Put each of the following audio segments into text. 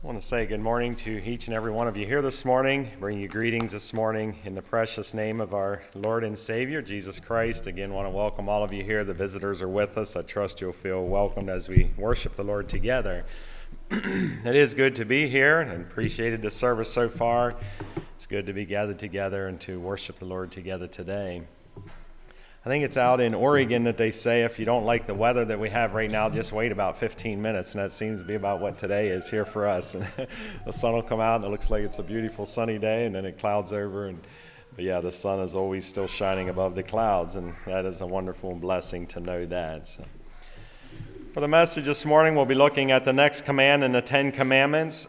want to say good morning to each and every one of you here this morning. Bring you greetings this morning in the precious name of our Lord and Savior, Jesus Christ. Again, want to welcome all of you here. The visitors are with us. I trust you'll feel welcomed as we worship the Lord together. It is good to be here and appreciated the service so far. It's good to be gathered together and to worship the Lord together today. I think it's out in Oregon that they say if you don't like the weather that we have right now, just wait about 15 minutes, and that seems to be about what today is here for us. And the sun will come out, and it looks like it's a beautiful sunny day, and then it clouds over. But yeah, the sun is always still shining above the clouds, and that is a wonderful blessing to know that. So, for the message this morning, we'll be looking at the next command in the Ten Commandments.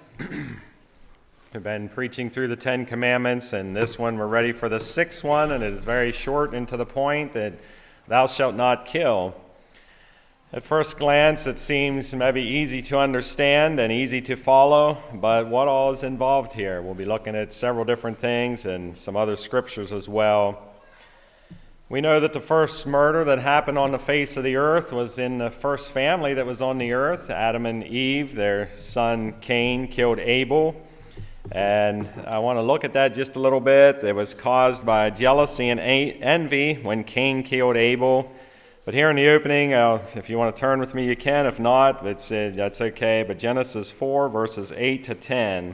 We've been preaching through the Ten Commandments, and this one we're ready for the sixth one, and it is very short and to the point that thou shalt not kill. At first glance, it seems maybe easy to understand and easy to follow, but what all is involved here? We'll be looking at several different things and some other scriptures as well. We know that the first murder that happened on the face of the earth was in the first family that was on the earth. Adam and Eve, their son Cain, killed Abel. And I want to look at that just a little bit. It was caused by jealousy and envy when Cain killed Abel. But here in the opening, if you want to turn with me, you can. If not, that's okay. But Genesis 4, verses 8 to 10.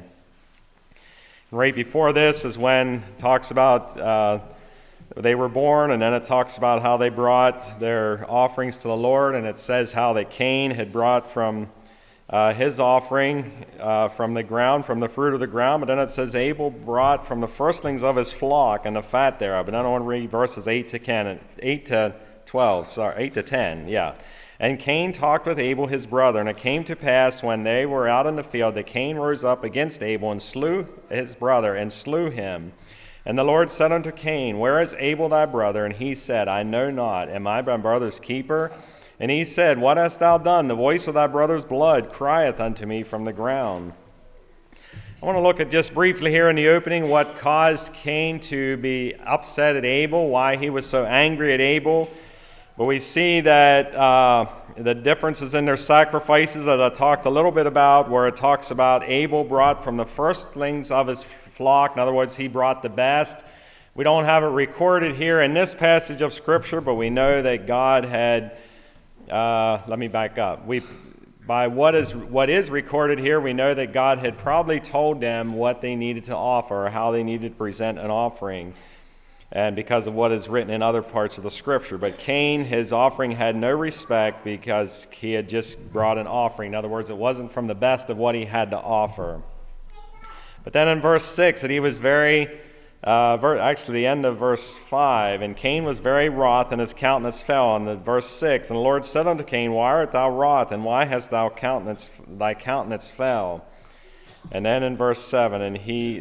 Right before this is when it talks about they were born, and then it talks about how they brought their offerings to the Lord, and it says how that Cain had brought from his offering from the ground, from the fruit of the ground. But then it says Abel brought from the firstlings of his flock and the fat thereof. And I don't want to read verses 8 to 10, 8 to 10, yeah. And Cain talked with Abel his brother, and it came to pass when they were out in the field that Cain rose up against Abel and slew his brother and slew him. And the Lord said unto Cain, Where is Abel thy brother? And he said, I know not. Am I my brother's keeper? And he said, What hast thou done? The voice of thy brother's blood crieth unto me from the ground. I want to look at just briefly here in the opening what caused Cain to be upset at Abel, why he was so angry at Abel. But we see that the differences in their sacrifices that I talked a little bit about, where it talks about Abel brought from the firstlings of his flock. In other words, he brought the best. We don't have it recorded here in this passage of Scripture, but we know that God had... let me back up. By what is recorded here, we know that God had probably told them what they needed to offer, or how they needed to present an offering, and because of what is written in other parts of the Scripture. But Cain, his offering had no respect because he had just brought an offering. In other words, it wasn't from the best of what he had to offer. But then in verse 6, that he was actually the end of verse 5, and Cain was very wroth, and his countenance fell. On verse 6, and the Lord said unto Cain, Why art thou wroth, and why hast thy countenance fell? And then in verse 7, and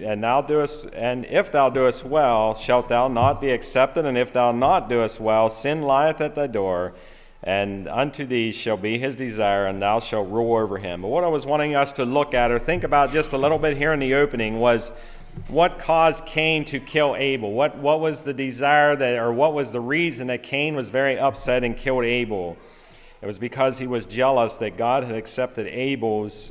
if thou doest well, shalt thou not be accepted, and if thou not doest well, sin lieth at thy door, and unto thee shall be his desire, and thou shalt rule over him. But what I was wanting us to look at or think about just a little bit here in the opening was what caused Cain to kill Abel? What was the desire or what was the reason that Cain was very upset and killed Abel? It was because he was jealous that God had accepted Abel's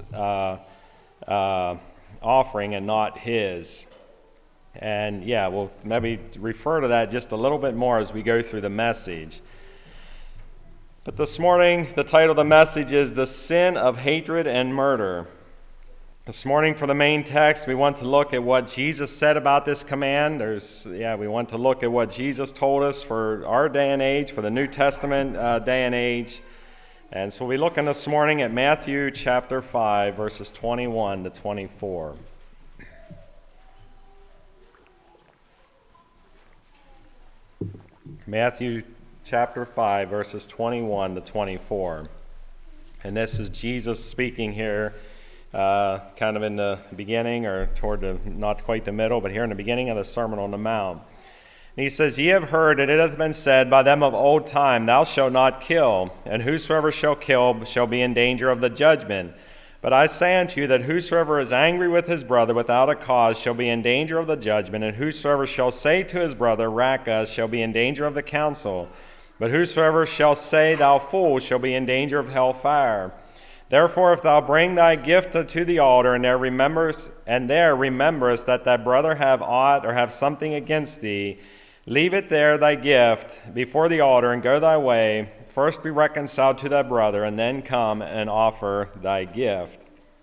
offering and not his. And yeah, we'll maybe refer to that just a little bit more as we go through the message. But this morning, the title of the message is The Sin of Hatred and Murder. This morning for the main text, we want to look at what Jesus said about this command. We want to look at what Jesus told us for our day and age, for the New Testament day and age. And so we're looking this morning at Matthew chapter 5, verses 21 to 24. Matthew chapter 5, verses 21 to 24. And this is Jesus speaking here. Kind of in the beginning, or toward not quite the middle, but here in the beginning of the Sermon on the Mount. And he says, Ye have heard that it hath been said by them of old time, Thou shalt not kill, and whosoever shall kill shall be in danger of the judgment. But I say unto you that whosoever is angry with his brother without a cause shall be in danger of the judgment, and whosoever shall say to his brother, Raca, shall be in danger of the council. But whosoever shall say, Thou fool, shall be in danger of hell fire. Therefore, if thou bring thy gift to the altar, and there rememberest that thy brother have aught or have something against thee, leave it there thy gift before the altar, and go thy way. First be reconciled to thy brother, and then come and offer thy gift.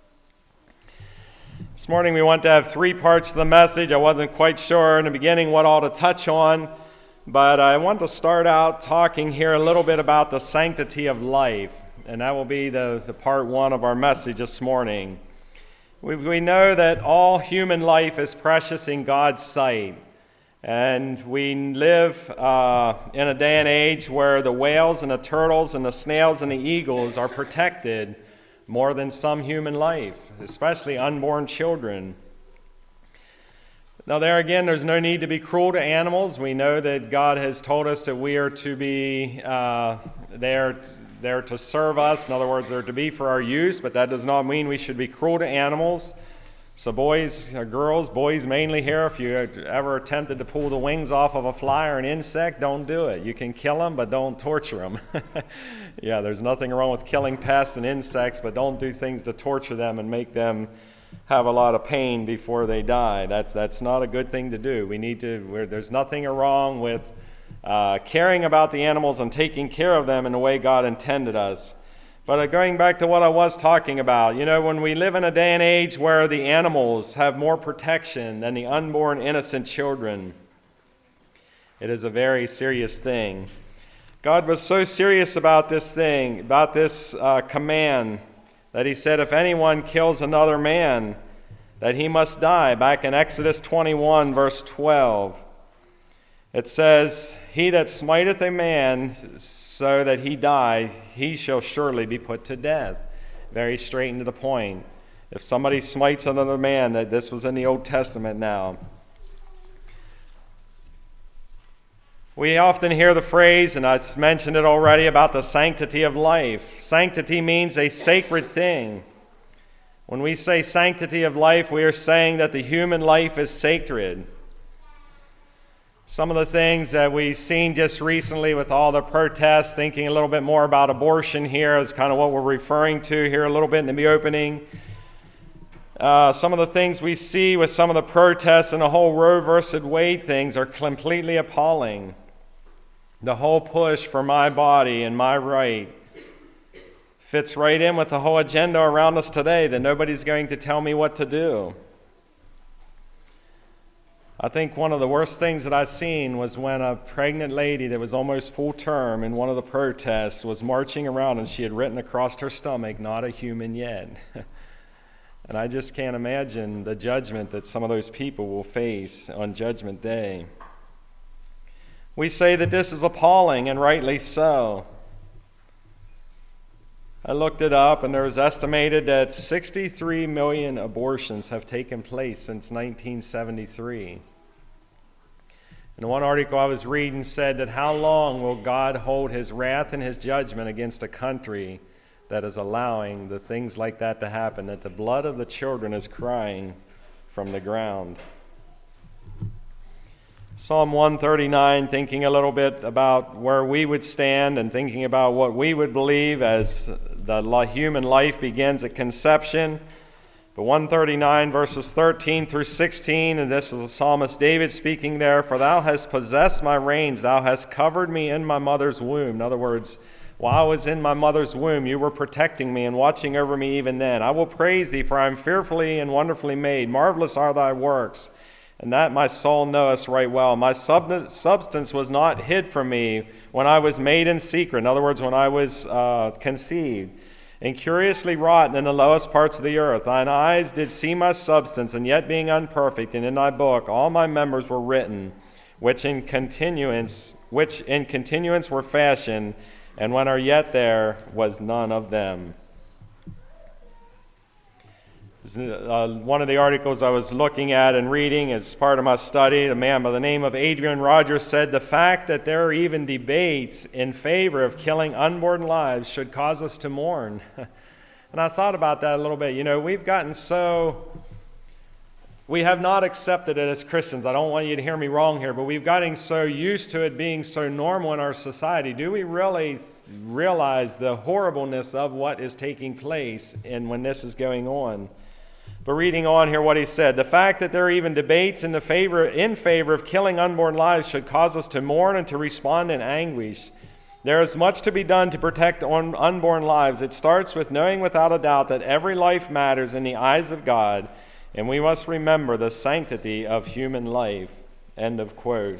This morning we want to have three parts of the message. I wasn't quite sure in the beginning what all to touch on, but I want to start out talking here a little bit about the sanctity of life. And that will be the part one of our message this morning. We know that all human life is precious in God's sight. And we live in a day and age where the whales and the turtles and the snails and the eagles are protected more than some human life, especially unborn children. Now there again, there's no need to be cruel to animals. We know that God has told us that we are to be there to serve us. In other words, they're to be for our use, but that does not mean we should be cruel to animals. So boys or girls, boys mainly here, if you ever attempted to pull the wings off of a fly or an insect, don't do it. You can kill them, but don't torture them. Yeah, there's nothing wrong with killing pests and insects, but don't do things to torture them and make them have a lot of pain before they die. That's not a good thing to do. There's nothing wrong with caring about the animals and taking care of them in the way God intended us. But going back to what I was talking about, when we live in a day and age where the animals have more protection than the unborn innocent children, it is a very serious thing. God was so serious about this thing, about this command, that he said, if anyone kills another man, that he must die. Back in Exodus 21, verse 12, it says, he that smiteth a man so that he die, he shall surely be put to death. Very straight and to the point. If somebody smites another man, that this was in the Old Testament now. We often hear the phrase, and I mentioned it already, about the sanctity of life. Sanctity means a sacred thing. When we say sanctity of life, we are saying that the human life is sacred. Some of the things that we've seen just recently with all the protests, thinking a little bit more about abortion here is kind of what we're referring to here a little bit in the opening. Some of the things we see with some of the protests and the whole Roe versus Wade things are completely appalling. The whole push for my body and my right fits right in with the whole agenda around us today, that nobody's going to tell me what to do. I think one of the worst things that I've seen was when a pregnant lady that was almost full term in one of the protests was marching around and she had written across her stomach, "Not a human yet." And I just can't imagine the judgment that some of those people will face on Judgment Day. We say that this is appalling, and rightly so. I looked it up, and there is estimated that 63 million abortions have taken place since 1973. And one article I was reading said that how long will God hold his wrath and his judgment against a country that is allowing the things like that to happen, that the blood of the children is crying from the ground. Psalm 139, thinking a little bit about where we would stand and thinking about what we would believe as the human life begins at conception. But 139 verses 13 through 16, and this is the psalmist David speaking there, "For thou hast possessed my reins, thou hast covered me in my mother's womb." In other words, while I was in my mother's womb, you were protecting me and watching over me even then. "I will praise thee, for I am fearfully and wonderfully made. Marvelous are thy works, and that my soul knoweth right well. My substance was not hid from me when I was made in secret." In other words, when I was conceived, "and curiously wrought in the lowest parts of the earth. Thine eyes did see my substance, and yet being unperfect, and in thy book all my members were written, which in continuance were fashioned, and when are yet there was none of them." One of the articles I was looking at and reading as part of my study, a man by the name of Adrian Rogers said, "The fact that there are even debates in favor of killing unborn lives should cause us to mourn." And I thought about that a little bit. We have not accepted it as Christians. I don't want you to hear me wrong here, but we've gotten so used to it being so normal in our society. Do we really realize the horribleness of what is taking place and when this is going on. But reading on here what he said, the fact that there are even debates in favor of killing unborn lives should cause us to mourn and to respond in anguish. There is much to be done to protect unborn lives. It starts with knowing without a doubt that every life matters in the eyes of God, and we must remember the sanctity of human life. End of quote.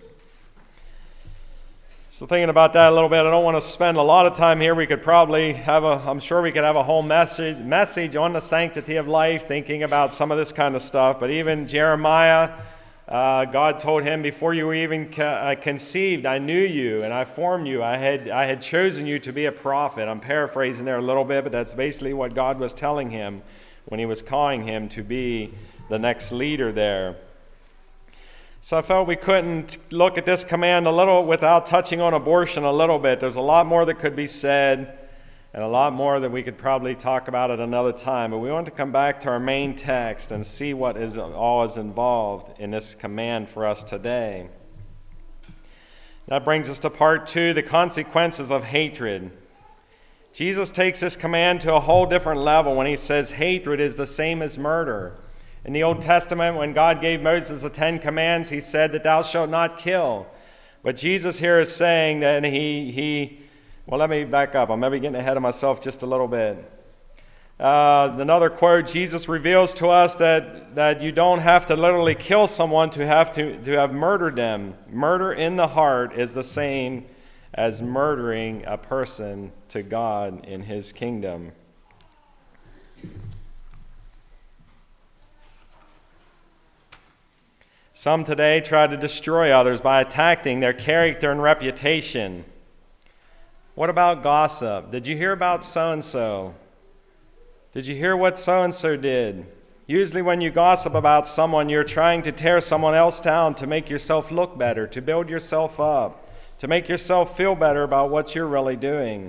So thinking about that a little bit, I don't want to spend a lot of time here. We could probably I'm sure we could have a whole message on the sanctity of life, thinking about some of this kind of stuff. But even Jeremiah, God told him, before you were even conceived, I knew you and I formed you. I had chosen you to be a prophet. I'm paraphrasing there a little bit, but that's basically what God was telling him when he was calling him to be the next leader there. So I felt we couldn't look at this command a little without touching on abortion a little bit. There's a lot more that could be said and a lot more that we could probably talk about at another time. But we want to come back to our main text and see what all is involved in this command for us today. That brings us to part 2, the consequences of hatred. Jesus takes this command to a whole different level when he says hatred is the same as murder. In the Old Testament, when God gave Moses the 10 commands, he said that thou shalt not kill. But Jesus here is saying that well, let me back up. I'm maybe getting ahead of myself just a little bit. Another quote, Jesus reveals to us that you don't have to literally kill someone to have murdered them. Murder in the heart is the same as murdering a person to God in his kingdom. Some today try to destroy others by attacking their character and reputation. What about gossip? Did you hear about so-and-so? Did you hear what so-and-so did? Usually when you gossip about someone, you're trying to tear someone else down to make yourself look better, to build yourself up, to make yourself feel better about what you're really doing.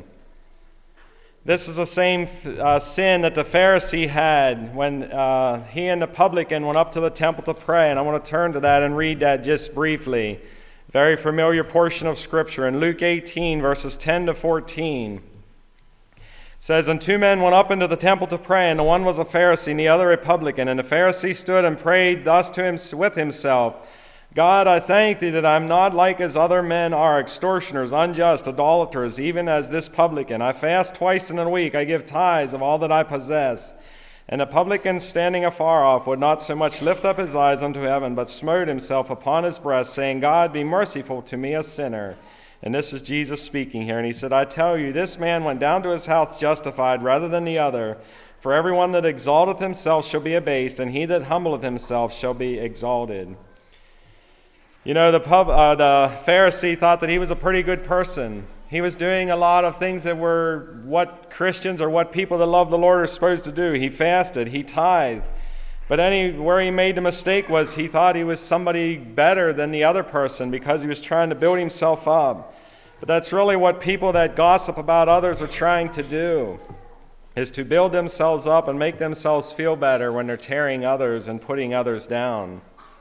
This is the same sin that the Pharisee had when he and the publican went up to the temple to pray. And I want to turn to that and read that just briefly. Very familiar portion of Scripture. In Luke 18, verses 10 to 14. It says, And 2 men went up into the temple to pray, and the one was a Pharisee and the other a publican. And the Pharisee stood and prayed thus to him with himself, God, I thank thee that I am not like as other men are, extortioners, unjust, idolaters, even as this publican. I fast twice in a week. I give tithes of all that I possess. And the publican, standing afar off, would not so much lift up his eyes unto heaven, but smote himself upon his breast, saying, God, be merciful to me, a sinner. And this is Jesus speaking here. And he said, I tell you, this man went down to his house justified rather than the other. For everyone that exalteth himself shall be abased, and he that humbleth himself shall be exalted. You know, the Pharisee thought that he was a pretty good person. He was doing a lot of things that were what Christians or what people that love the Lord are supposed to do. He fasted, he tithed. But where he made the mistake was he thought he was somebody better than the other person because he was trying to build himself up. But that's really what people that gossip about others are trying to do, is to build themselves up and make themselves feel better when they're tearing others and putting others down.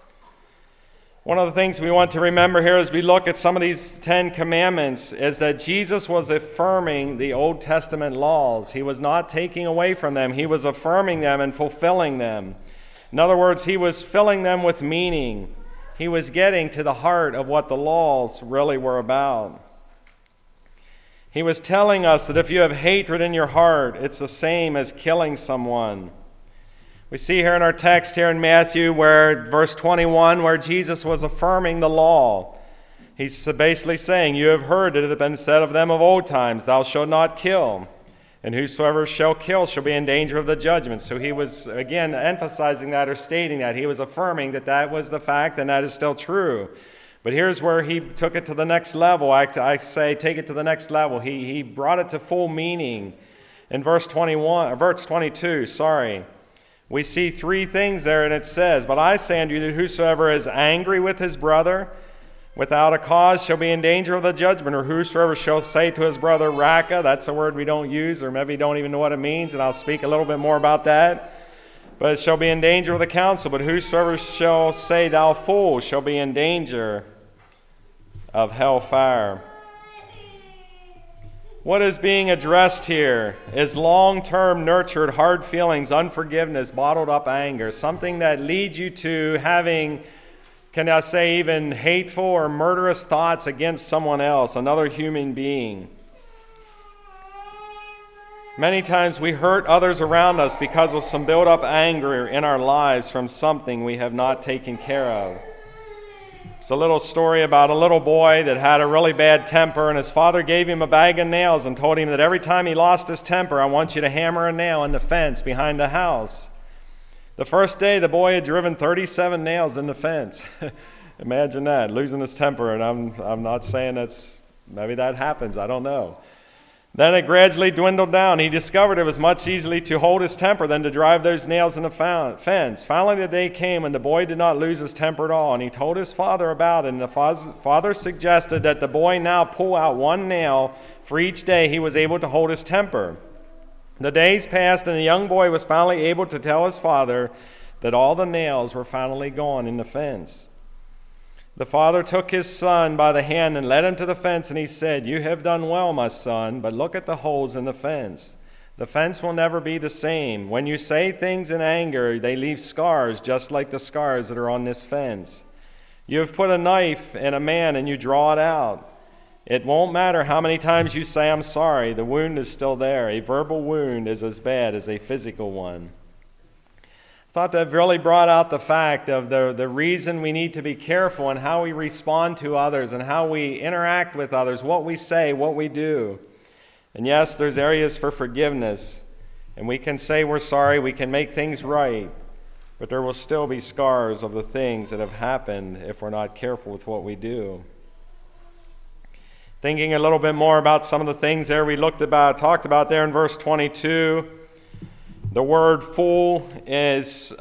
One of the things we want to remember here as we look at some of these 10 commandments is that Jesus was affirming the Old Testament laws. He was not taking away from them. He was affirming them and fulfilling them. In other words, he was filling them with meaning. He was getting to the heart of what the laws really were about. He was telling us that if you have hatred in your heart, it's the same as killing someone. We see here in our text here in Matthew, where verse 21, where Jesus was affirming the law. He's basically saying, you have heard it had been said of them of old times, thou shalt not kill. And whosoever shall kill shall be in danger of the judgment. So he was, again, emphasizing that or stating that. He was affirming that that was the fact and that is still true. But here's where he took it to the next level. I say take it to the next level. He brought it to full meaning. In verse 22, we see 3 things there, and it says, But I say unto you that whosoever is angry with his brother without a cause shall be in danger of the judgment, or whosoever shall say to his brother, Raka, that's a word we don't use, or maybe don't even know what it means, and I'll speak a little bit more about that, but shall be in danger of the council. But whosoever shall say, Thou fool, shall be in danger of hellfire. What is being addressed here is long-term nurtured hard feelings, unforgiveness, bottled up anger, something that leads you to having, can I say, even hateful or murderous thoughts against someone else, another human being. Many times we hurt others around us because of some built-up anger in our lives from something we have not taken care of. It's a little story about a little boy that had a really bad temper, and his father gave him a bag of nails and told him that every time he lost his temper, I want you to hammer a nail in the fence behind the house. The first day, the boy had driven 37 nails in the fence. Imagine that, losing his temper, and I'm not saying maybe that happens, I don't know. Then it gradually dwindled down. He discovered it was much easier to hold his temper than to drive those nails in the fence. Finally, the day came when the boy did not lose his temper at all, and he told his father about it, and the father suggested that the boy now pull out one nail for each day he was able to hold his temper. The days passed, and the young boy was finally able to tell his father that all the nails were finally gone in the fence. The father took his son by the hand and led him to the fence, and he said, "You have done well, my son, but look at the holes in the fence. The fence will never be the same. When you say things in anger, they leave scars just like the scars that are on this fence. You have put a knife in a man and you draw it out. It won't matter how many times you say, 'I'm sorry,' the wound is still there. A verbal wound is as bad as a physical one." I thought that really brought out the fact of the reason we need to be careful in how we respond to others and how we interact with others, what we say, what we do. And yes, there's areas for forgiveness, and we can say we're sorry, we can make things right, but there will still be scars of the things that have happened if we're not careful with what we do. Thinking a little bit more about some of the things there we talked about there in verse 22, the word fool is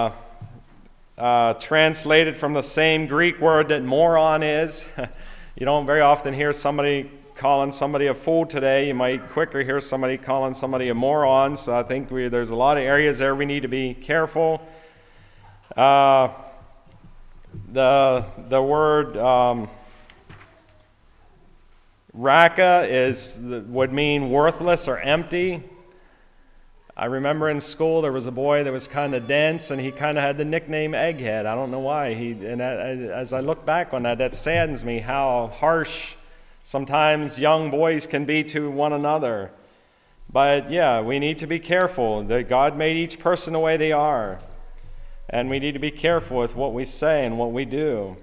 translated from the same Greek word that moron is. You don't very often hear somebody calling somebody a fool today. You might quicker hear somebody calling somebody a moron. So I think there's a lot of areas there we need to be careful. The word raka would mean worthless or empty. I remember in school there was a boy that was kind of dense, and he kind of had the nickname Egghead. I don't know why. As I look back on that, that saddens me how harsh sometimes young boys can be to one another. But yeah, we need to be careful that God made each person the way they are. And we need to be careful with what we say and what we do.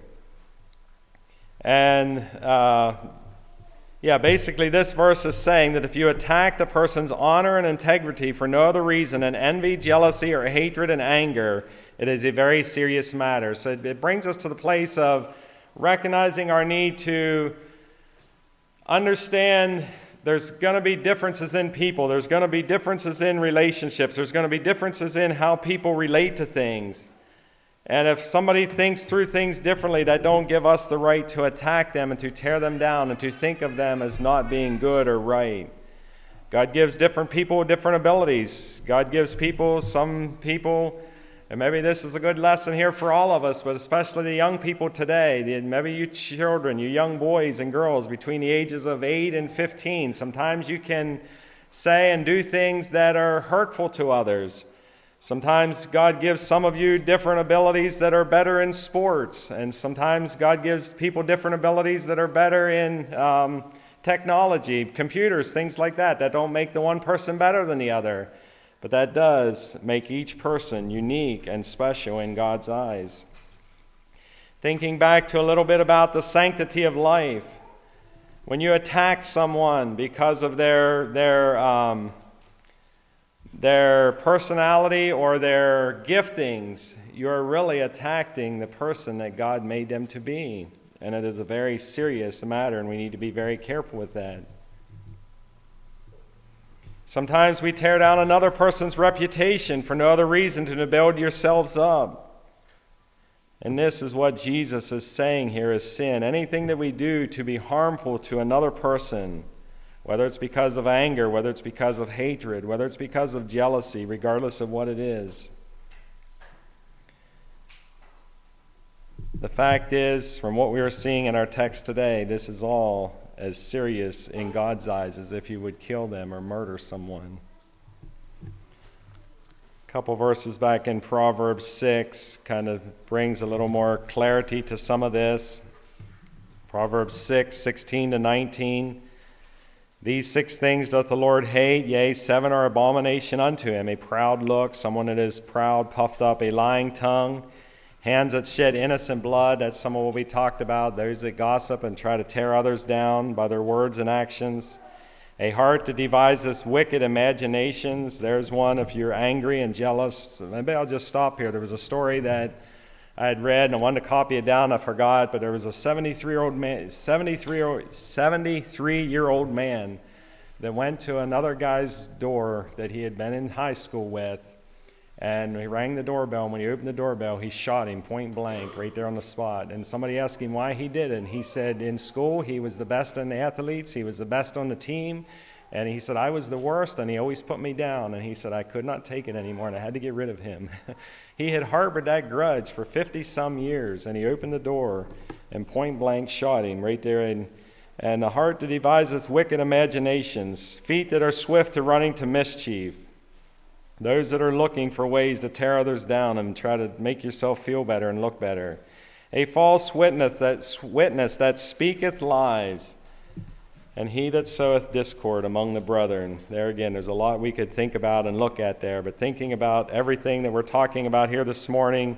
And basically this verse is saying that if you attack the person's honor and integrity for no other reason than envy, jealousy, or hatred and anger, it is a very serious matter. So it brings us to the place of recognizing our need to understand there's going to be differences in people. There's going to be differences in relationships. There's going to be differences in how people relate to things. And if somebody thinks through things differently, that don't give us the right to attack them and to tear them down and to think of them as not being good or right. God gives different people different abilities. God gives some people, and maybe this is a good lesson here for all of us, but especially the young people today, maybe you children, you young boys and girls between the ages of 8 and 15, sometimes you can say and do things that are hurtful to others. Sometimes God gives some of you different abilities that are better in sports, and sometimes God gives people different abilities that are better in technology, computers, things like that don't make the one person better than the other, but that does make each person unique and special in God's eyes. Thinking back to a little bit about the sanctity of life, when you attack someone because of their personality or their giftings, you're really attacking the person that God made them to be. And it is a very serious matter, and we need to be very careful with that. Sometimes we tear down another person's reputation for no other reason than to build yourselves up. And this is what Jesus is saying here is sin. Anything that we do to be harmful to another person, whether it's because of anger, whether it's because of hatred, whether it's because of jealousy, regardless of what it is. The fact is, from what we are seeing in our text today, this is all as serious in God's eyes as if you would kill them or murder someone. A couple verses back in Proverbs 6 kind of brings a little more clarity to some of this. Proverbs 6:16-19. These 6 things doth the Lord hate, yea, 7 are abomination unto him: a proud look, someone that is proud, puffed up; a lying tongue; hands that shed innocent blood. That's some of what we talked about, those that gossip and try to tear others down by their words and actions. A heart that devises wicked imaginations. There's one if you're angry and jealous. Maybe I'll just stop here. There was a story that I had read, and I wanted to copy it down. I forgot, but there was a 73-year-old man that went to another guy's door that he had been in high school with, and he rang the doorbell. And when he opened the doorbell, he shot him point blank right there on the spot. And somebody asked him why he did it, and he said in school he was the best in the athletes, he was the best on the team, and he said I was the worst, and he always put me down. And he said I could not take it anymore, and I had to get rid of him. He had harbored that grudge for 50-some years, and he opened the door and point blank shot him right there. And the heart that deviseth wicked imaginations, feet that are swift to running to mischief, those that are looking for ways to tear others down and try to make yourself feel better and look better. A false witness that speaketh lies, and he that soweth discord among the brethren. There again, there's a lot we could think about and look at there, but thinking about everything that we're talking about here this morning,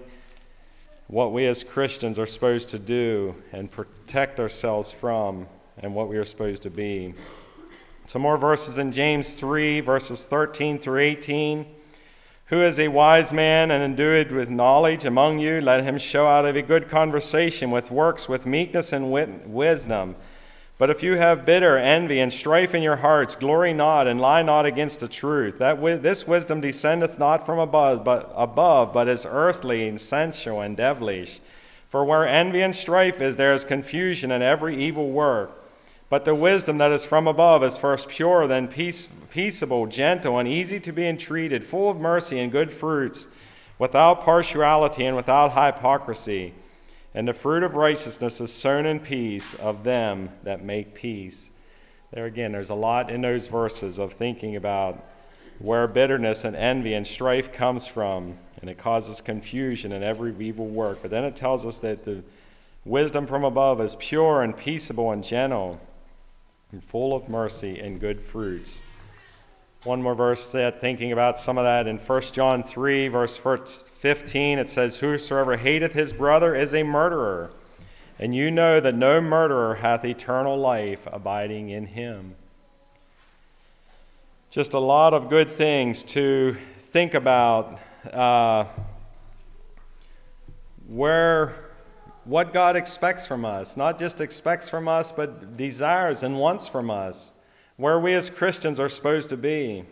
what we as Christians are supposed to do and protect ourselves from, and what we are supposed to be. Some more verses in James 3, verses 13-18. Who is a wise man and endued with knowledge among you? Let him show out of a good conversation with works, with meekness and wisdom. But if you have bitter envy and strife in your hearts, glory not and lie not against the truth. This wisdom descendeth not from above, but is earthly and sensual and devilish. For where envy and strife is, there is confusion and every evil work. But the wisdom that is from above is first pure, then peaceable, gentle, and easy to be entreated, full of mercy and good fruits, without partiality and without hypocrisy. And the fruit of righteousness is sown in peace of them that make peace. There again, there's a lot in those verses of thinking about where bitterness and envy and strife comes from, and it causes confusion in every evil work. But then it tells us that the wisdom from above is pure and peaceable and gentle, and full of mercy and good fruits. One more verse thinking about some of that in 1 John 3, verse 15, it says, whosoever hateth his brother is a murderer, and you know that no murderer hath eternal life abiding in him. Just a lot of good things to think about what God expects from us, not just expects from us, but desires and wants from us, where we as Christians are supposed to be.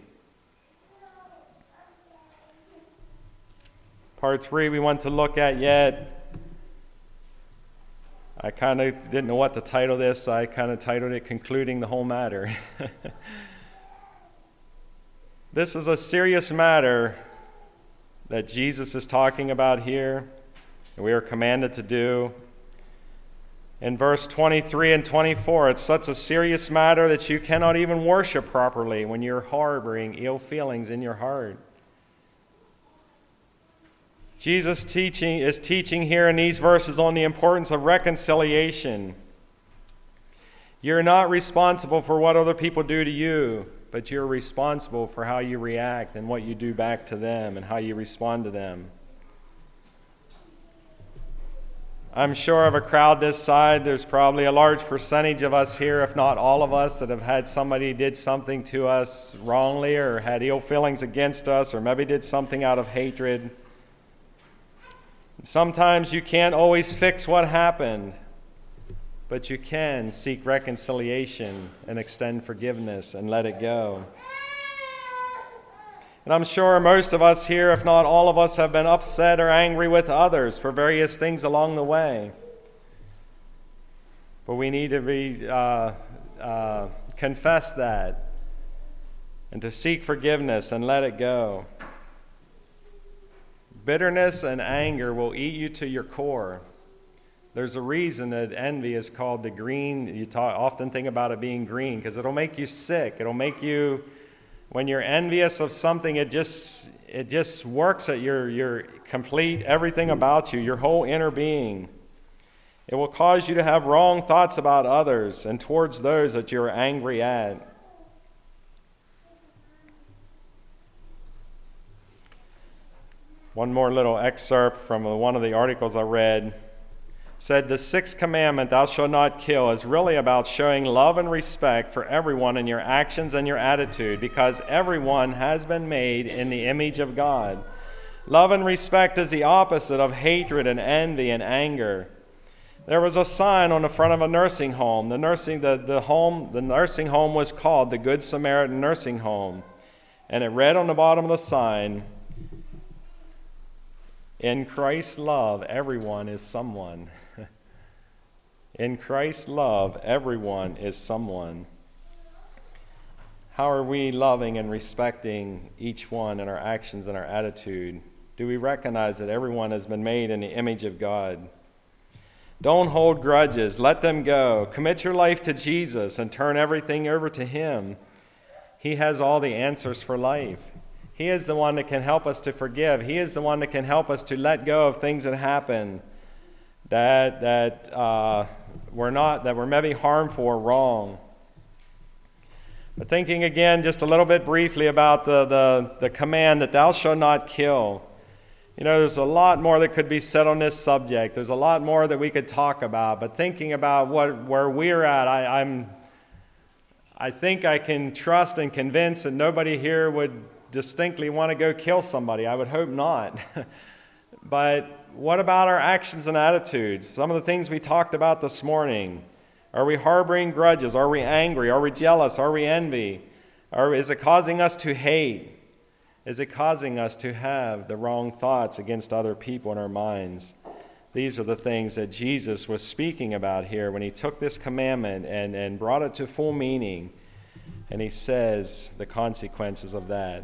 Part 3 we want to look at yet. I kind of didn't know what to title this, so I kind of titled it Concluding the Whole Matter. This is a serious matter that Jesus is talking about here, and we are commanded to do. In verse 23 and 24, it's such a serious matter that you cannot even worship properly when you're harboring ill feelings in your heart. Jesus is teaching here in these verses on the importance of reconciliation. You're not responsible for what other people do to you, but you're responsible for how you react and what you do back to them and how you respond to them. I'm sure of a crowd this side, there's probably a large percentage of us here, if not all of us, that have had somebody did something to us wrongly or had ill feelings against us or maybe did something out of hatred. Sometimes you can't always fix what happened, but you can seek reconciliation and extend forgiveness and let it go. And I'm sure most of us here, if not all of us, have been upset or angry with others for various things along the way. But we need to confess that and to seek forgiveness and let it go. Bitterness and anger will eat you to your core. There's a reason that envy is called the green. Often think about it being green because it'll make you sick. It'll make you, when you're envious of something, it just works at your complete everything about you, your whole inner being. It will cause you to have wrong thoughts about others and towards those that you're angry at. One more little excerpt from one of the articles I read said, the sixth commandment, thou shalt not kill, is really about showing love and respect for everyone in your actions and your attitude, because everyone has been made in the image of God. Love and respect is the opposite of hatred and envy and anger. There was a sign on the front of a nursing home. The nursing home was called the Good Samaritan Nursing Home. And it read on the bottom of the sign, in Christ's love, everyone is someone. In Christ's love, everyone is someone. How are we loving and respecting each one in our actions and our attitude? Do we recognize that everyone has been made in the image of God? Don't hold grudges. Let them go. Commit your life to Jesus and turn everything over to Him. He has all the answers for life. He is the one that can help us to forgive. He is the one that can help us to let go of things that happen that were maybe harmful or wrong. But thinking again just a little bit briefly about the command that thou shalt not kill. You know, there's a lot more that could be said on this subject. There's a lot more that we could talk about. But thinking about where we're at, I think I can trust and convince that nobody here would distinctly want to go kill somebody. I would hope not. But what about our actions and attitudes? Some of the things we talked about this morning. Are we harboring grudges? Are we angry? Are we jealous? Are we envy? Or is it causing us to hate? Is it causing us to have the wrong thoughts against other people in our minds? These are the things that Jesus was speaking about here when He took this commandment and brought it to full meaning. And He says the consequences of that.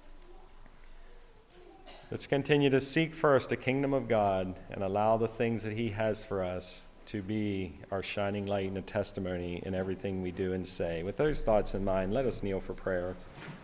Let's continue to seek first the kingdom of God and allow the things that He has for us to be our shining light and a testimony in everything we do and say. With those thoughts in mind, let us kneel for prayer.